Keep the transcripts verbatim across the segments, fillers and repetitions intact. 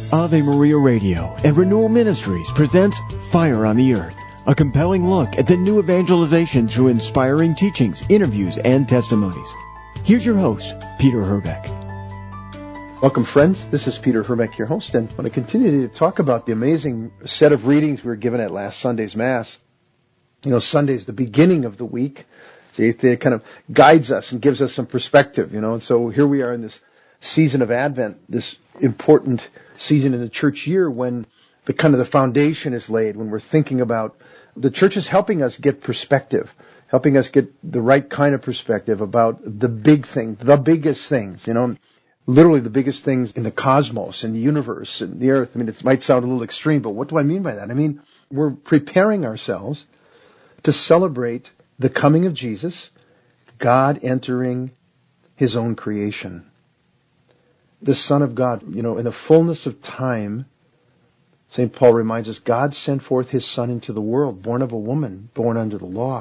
Ave Maria Radio and Renewal Ministries presents Fire on the Earth, a compelling look at the new evangelization through inspiring teachings, interviews, and testimonies. Here's your host, Peter Herbeck. Welcome, friends. This is Peter Herbeck, your host, and I want to continue to talk about the amazing set of readings we were given at last Sunday's Mass. You know, Sunday's the beginning of the week. So it kind of guides us and gives us some perspective, you know, and so here we are in this season of Advent, this important season in the church year when the kind of the foundation is laid, when we're thinking about the church is helping us get perspective, helping us get the right kind of perspective about the big thing, the biggest things, you know, literally the biggest things in the cosmos, in the universe, in the earth. I mean, it might sound a little extreme, but what do I mean by that? I mean, we're preparing ourselves to celebrate the coming of Jesus, God entering his own creation. The Son of God, you know, in the fullness of time, Saint Paul reminds us, God sent forth his Son into the world, born of a woman, born under the law.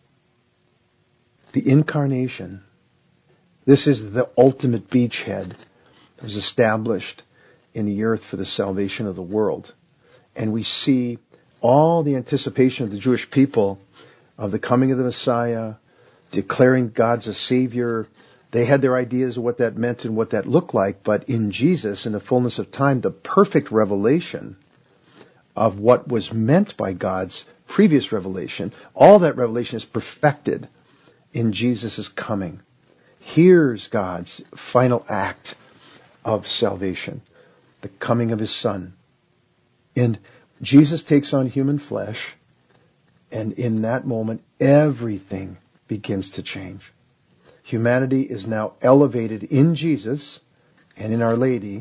The incarnation, this is the ultimate beachhead that was established in the earth for the salvation of the world. And we see all the anticipation of the Jewish people of the coming of the Messiah, declaring God's a Savior. They had their ideas of what that meant and what that looked like, but in Jesus, in the fullness of time, the perfect revelation of what was meant by God's previous revelation, all that revelation is perfected in Jesus' coming. Here's God's final act of salvation, the coming of his Son. And Jesus takes on human flesh, and in that moment, everything begins to change. Humanity is now elevated in Jesus and in Our Lady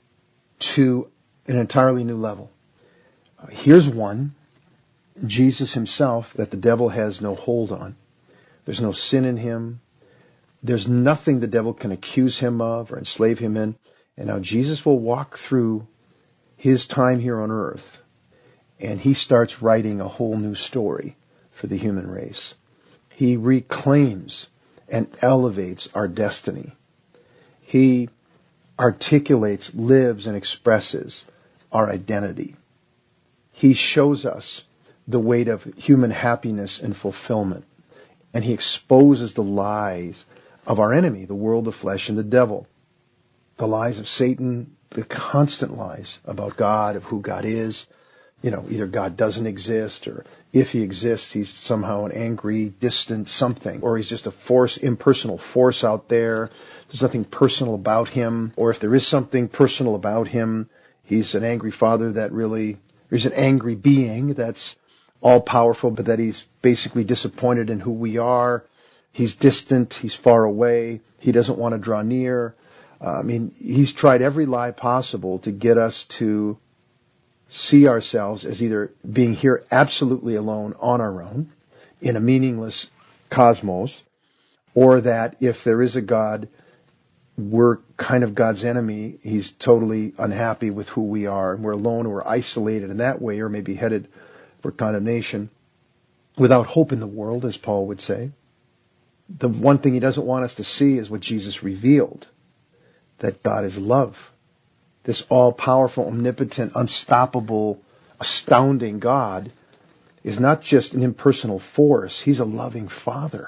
to an entirely new level. Uh, here's one, Jesus himself, that the devil has no hold on. There's no sin in him. There's nothing the devil can accuse him of or enslave him in. And now Jesus will walk through his time here on earth, and he starts writing a whole new story for the human race. He reclaims and elevates our destiny. He articulates, lives, and expresses our identity. He shows us the weight of human happiness and fulfillment. And he exposes the lies of our enemy, the world, the flesh, and the devil. The lies of Satan, the constant lies about God, of who God is. You know, either God doesn't exist, or if he exists, he's somehow an angry, distant something, or he's just a force, impersonal force out there. There's nothing personal about him, or if there is something personal about him, he's an angry father that really, he's an angry being that's all-powerful, but that he's basically disappointed in who we are. He's distant, he's far away, he doesn't want to draw near. Uh, I mean, he's tried every lie possible to get us to see ourselves as either being here absolutely alone on our own in a meaningless cosmos, or that if there is a God, we're kind of God's enemy. He's totally unhappy with who we are, and we're alone, or we're isolated in that way, or maybe headed for condemnation, without hope in the world, as Paul would say. The one thing he doesn't want us to see is what Jesus revealed, that God is love. This all-powerful, omnipotent, unstoppable, astounding God is not just an impersonal force. He's a loving Father.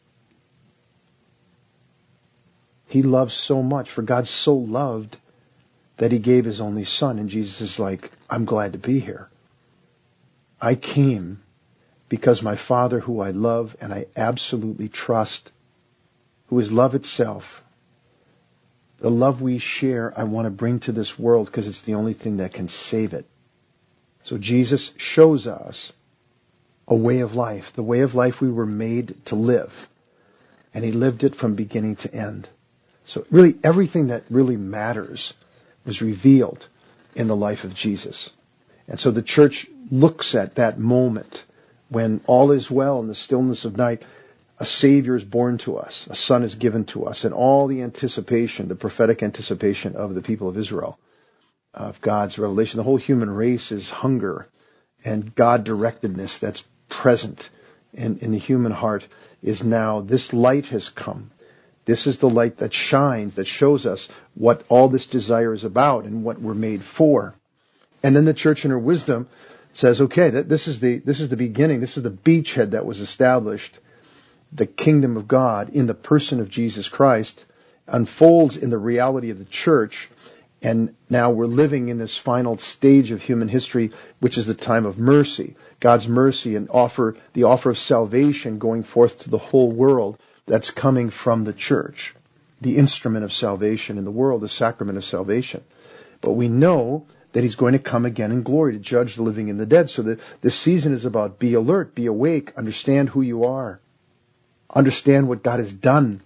He loves so much, for God so loved that he gave his only Son. And Jesus is like, I'm glad to be here. I came because my Father, who I love and I absolutely trust, who is love itself, the love we share, I want to bring to this world because it's the only thing that can save it. So Jesus shows us a way of life, the way of life we were made to live. And he lived it from beginning to end. So really everything that really matters was revealed in the life of Jesus. And so the church looks at that moment when all is well in the stillness of night. A Savior is born to us, a Son is given to us, and all the anticipation, the prophetic anticipation of the people of Israel, of God's revelation. The whole human race is hunger and God-directedness that's present in, in the human heart is now, this light has come, This is the light that shines, that shows us what all this desire is about and what we're made for. And then the church in her wisdom says, okay, that this is the this is the beginning. This is the beachhead that was established. The kingdom of God in the person of Jesus Christ unfolds in the reality of the church. And now we're living in this final stage of human history, which is the time of mercy. God's mercy and offer, the offer of salvation going forth to the whole world that's coming from the church. The instrument of salvation in the world, the sacrament of salvation. But we know that he's going to come again in glory to judge the living and the dead. So that this season is about be alert, be awake, understand who you are. Understand what God has done.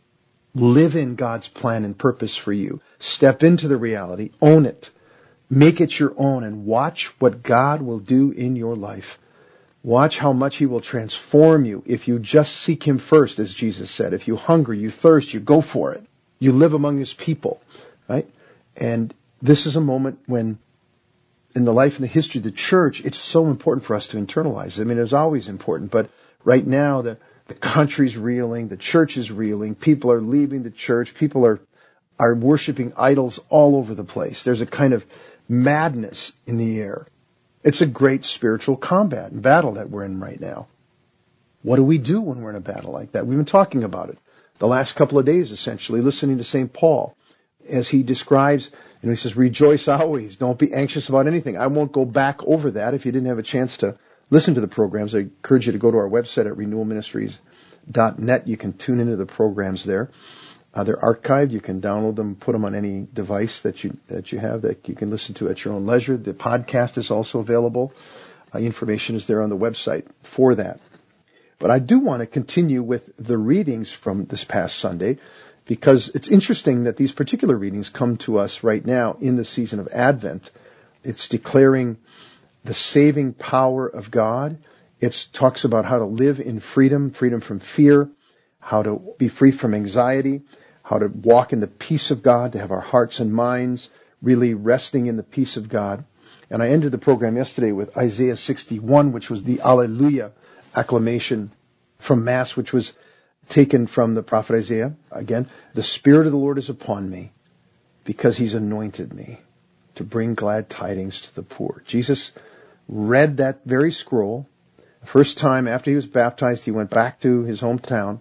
Live in God's plan and purpose for you. Step into the reality. Own it. Make it your own and watch what God will do in your life. Watch how much he will transform you if you just seek him first, as Jesus said. If you hunger, you thirst, you go for it. You live among his people, right? And this is a moment when, in the life and the history of the church, it's so important for us to internalize. I mean, it was always important, but right now the, the country's reeling, the church is reeling, people are leaving the church, people are, are worshiping idols all over the place. There's a kind of madness in the air. It's a great spiritual combat and battle that we're in right now. What do we do when we're in a battle like that? We've been talking about it the last couple of days, essentially, listening to Saint Paul as he describes, and he says, rejoice always. Don't be anxious about anything. I won't go back over that. If you didn't have a chance to listen to the programs, I encourage you to go to our website at renewal ministries dot net. You can tune into the programs there. Uh, they're archived. You can download them, put them on any device that you that you have that you can listen to at your own leisure. The podcast is also available. Uh, information is there on the website for that. But I do want to continue with the readings from this past Sunday, because it's interesting that these particular readings come to us right now in the season of Advent. It's declaring the saving power of God. It talks about how to live in freedom, freedom from fear, how to be free from anxiety, how to walk in the peace of God, to have our hearts and minds really resting in the peace of God. And I ended the program yesterday with Isaiah sixty-one, which was the Alleluia acclamation from Mass, which was taken from the prophet Isaiah. Again, the Spirit of the Lord is upon me because he's anointed me to bring glad tidings to the poor. Jesus read that very scroll. The first time after he was baptized, he went back to his hometown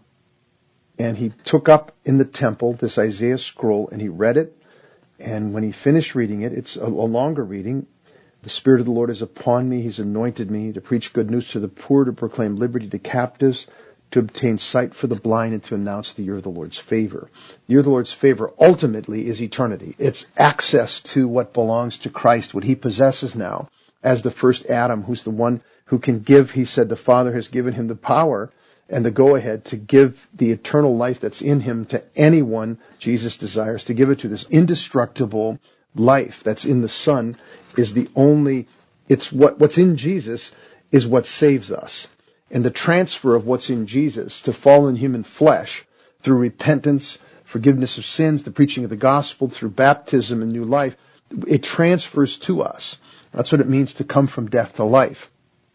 and he took up in the temple this Isaiah scroll and he read it. And when he finished reading it, it's a, a longer reading. The Spirit of the Lord is upon me. He's anointed me to preach good news to the poor, to proclaim liberty to captives, to obtain sight for the blind, and to announce the year of the Lord's favor. The year of the Lord's favor ultimately is eternity. It's access to what belongs to Christ, what he possesses now as the first Adam, who's the one who can give, he said, the Father has given him the power and the go-ahead to give the eternal life that's in him to anyone Jesus desires to give it to. This indestructible life that's in the Son is the only, it's what, what's in Jesus is what saves us. And the transfer of what's in Jesus to fallen human flesh through repentance, forgiveness of sins, the preaching of the gospel, through baptism and new life, it transfers to us. That's what it means to come from death to life.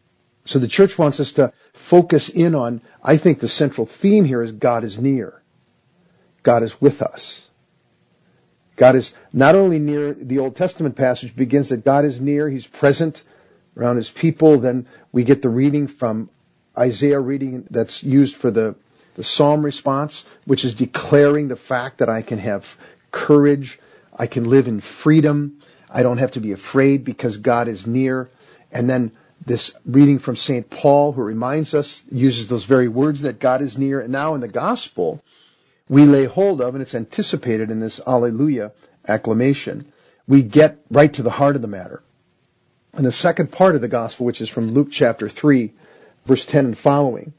So the church wants us to focus in on, I think the central theme here is God is near. God is with us. God is not only near, the Old Testament passage begins that God is near, he's present around his people. Then we get the reading from Isaiah reading that's used for the, the psalm response, which is declaring the fact that I can have courage, I can live in freedom, I don't have to be afraid because God is near. And then this reading from Saint Paul, who reminds us, uses those very words that God is near. And now in the gospel, we lay hold of, and it's anticipated in this Alleluia acclamation, we get right to the heart of the matter. And the second part of the gospel, which is from Luke chapter three, verse ten and following,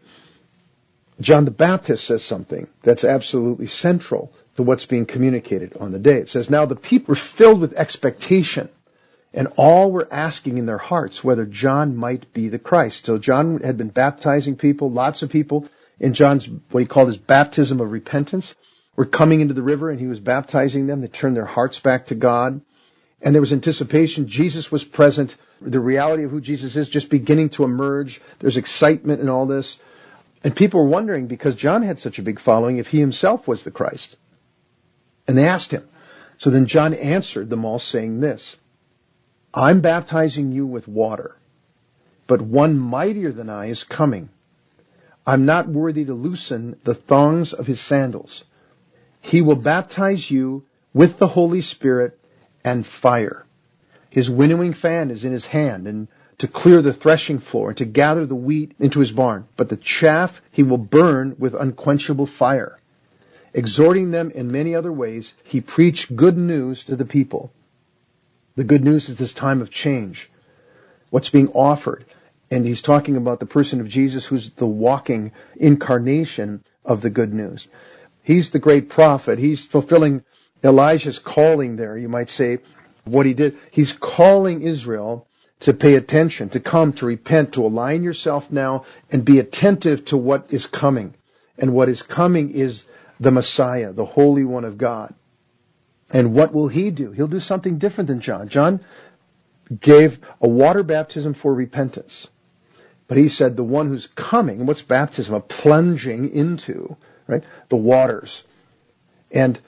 John the Baptist says something that's absolutely central to what's being communicated on the day. It says, now the people were filled with expectation, and all were asking in their hearts whether John might be the Christ. So John had been baptizing people, lots of people, in John's, what he called his baptism of repentance, were coming into the river and he was baptizing them. They turned their hearts back to God. And there was anticipation. Jesus was present. The reality of who Jesus is just beginning to emerge. There's excitement in all this. And people were wondering, because John had such a big following, if he himself was the Christ. And they asked him. So then John answered them all saying this, I'm baptizing you with water, but one mightier than I is coming. I'm not worthy to loosen the thongs of his sandals. He will baptize you with the Holy Spirit and fire. His winnowing fan is in his hand, and to clear the threshing floor, and to gather the wheat into his barn. But the chaff he will burn with unquenchable fire. Exhorting them in many other ways, he preached good news to the people. The good news is this time of change. What's being offered. And he's talking about the person of Jesus, who's the walking incarnation of the good news. He's the great prophet. He's fulfilling Elijah's calling there, you might say, what he did. He's calling Israel to pay attention, to come, to repent, to align yourself now and be attentive to what is coming. And what is coming is the Messiah, the Holy One of God. And what will he do? He'll do something different than John. John gave a water baptism for repentance. But he said the one who's coming, and what's baptism? A plunging into, right, the waters. And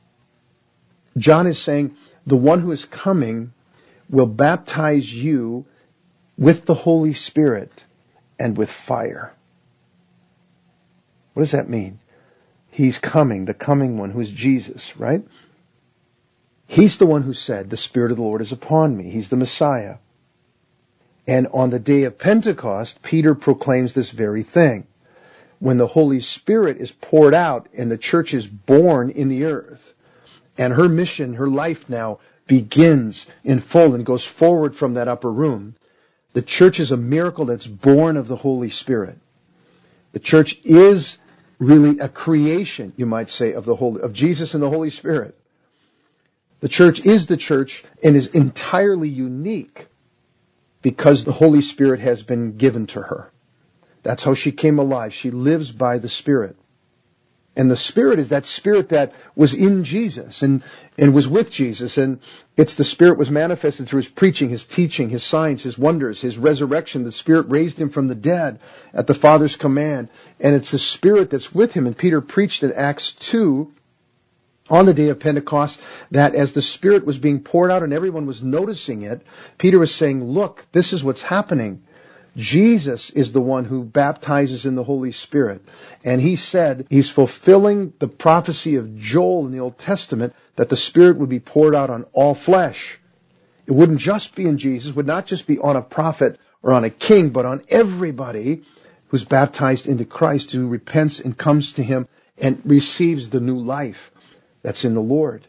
John is saying the one who is coming will baptize you with the Holy Spirit and with fire. What does that mean? He's coming, the coming one, who's Jesus, right? He's the one who said, the Spirit of the Lord is upon me. He's the Messiah. And on the day of Pentecost, Peter proclaims this very thing. When the Holy Spirit is poured out and the church is born in the earth, and her mission, her life now begins in full and goes forward from that upper room, the church is a miracle that's born of the Holy Spirit. The church is really a creation, you might say, of the Holy, of Jesus and the Holy Spirit. The church is the church and is entirely unique because the Holy Spirit has been given to her. That's how she came alive. She lives by the Spirit. And the Spirit is that Spirit that was in Jesus and, and was with Jesus. And it's the Spirit was manifested through His preaching, His teaching, His signs, His wonders, His resurrection. The Spirit raised Him from the dead at the Father's command. And it's the Spirit that's with Him. And Peter preached in Acts two on the day of Pentecost that as the Spirit was being poured out and everyone was noticing it, Peter was saying, look, this is what's happening. Jesus is the one who baptizes in the Holy Spirit. And he said he's fulfilling the prophecy of Joel in the Old Testament that the Spirit would be poured out on all flesh. It wouldn't just be in Jesus, would not just be on a prophet or on a king, but on everybody who's baptized into Christ, who repents and comes to Him and receives the new life that's in the Lord.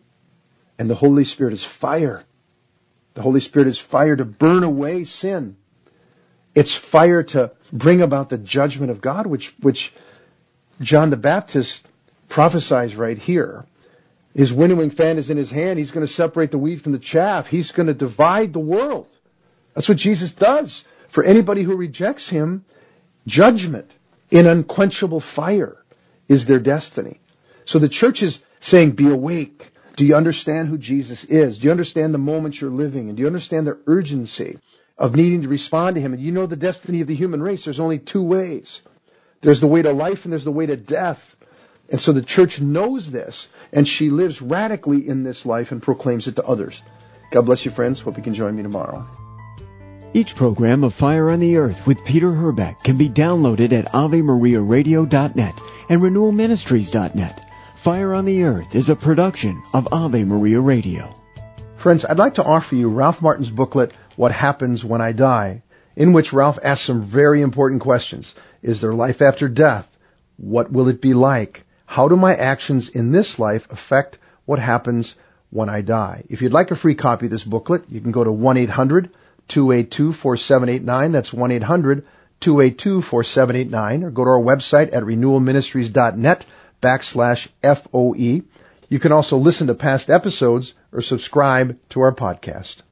And the Holy Spirit is fire. The Holy Spirit is fire to burn away sin. It's fire to bring about the judgment of God, which, which John the Baptist prophesies right here. His winnowing fan is in his hand. He's going to separate the wheat from the chaff. He's going to divide the world. That's what Jesus does. For anybody who rejects Him, judgment in unquenchable fire is their destiny. So the church is saying, be awake. Do you understand who Jesus is? Do you understand the moment you're living in? Do you understand the urgency of needing to respond to Him? And you know the destiny of the human race. There's only two ways. There's the way to life and there's the way to death. And so the church knows this, and she lives radically in this life and proclaims it to others. God bless you, friends. Hope you can join me tomorrow. Each program of Fire on the Earth with Peter Herbeck can be downloaded at ave maria radio dot net and renewal ministries dot net. Fire on the Earth is a production of Ave Maria Radio. Friends, I'd like to offer you Ralph Martin's booklet, What Happens When I Die, in which Ralph asks some very important questions. Is there life after death? What will it be like? How do my actions in this life affect what happens when I die? If you'd like a free copy of this booklet, you can go to one eight hundred two eight two four seven eight nine. That's one eight hundred two eight two four seven eight nine. Or go to our website at renewal ministries dot net backslash F O E. You can also listen to past episodes or subscribe to our podcast.